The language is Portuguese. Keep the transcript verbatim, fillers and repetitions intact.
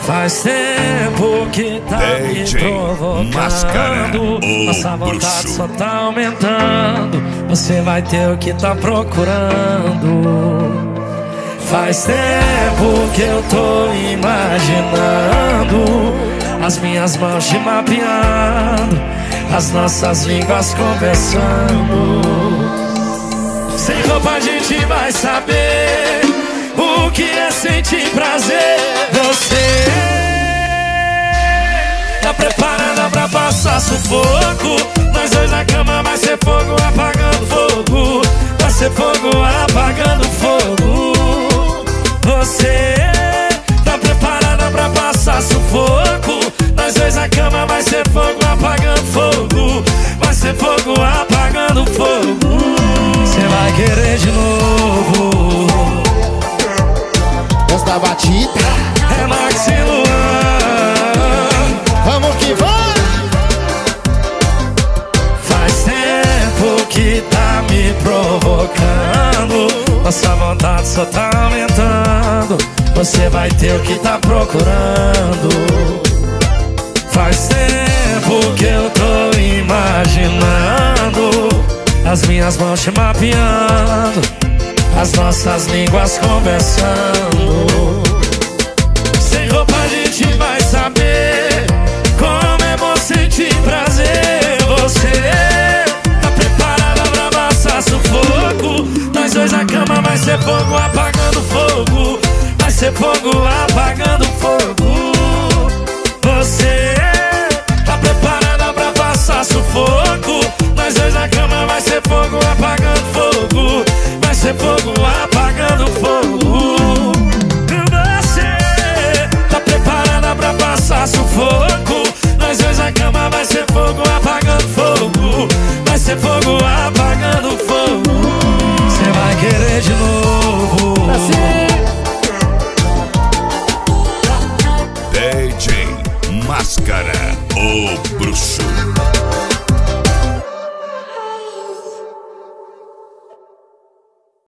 Faz tempo que tá me provocando. Máscara, Nossa vontade bruxo. só tá aumentando. Você vai ter o que tá procurando. Faz tempo que eu tô imaginando as minhas mãos te mapeando, as nossas línguas conversando. Sem roupa a gente vai saber o que é sentir prazer. Você tá preparada pra passar sufoco? Nós dois na cama vai ser fogo apagando fogo. Vai ser fogo apagando fogo. Você tá preparada pra passar sufoco? Nós dois na cama vai ser fogo apagando fogo. Vai ser fogo apagando fogo. Você vai querer de novo. Esta batida É Max e Luan. Vamos que vai! Faz tempo que tá me provocando. Nossa vontade só tá aumentando. Você vai ter o que tá procurando. Faz tempo que eu tô imaginando as minhas mãos te mapeando, as nossas línguas conversando. Sem roupa a gente vai saber como é bom sentir prazer. Você tá preparada pra passar sufoco? Nós dois na cama vai ser fogo apagando fogo. Vai ser fogo apagando fogo. Você tá preparada pra passar sufoco? Nós dois na cama vai ser fogo apagando fogo. Vai ser fogo apagando fogo. Você tá preparada pra passar sufoco? Nós dois na cama vai ser fogo apagando fogo. Vai ser fogo apagando fogo. Você vai querer de novo. D J Máscara, o bruxo.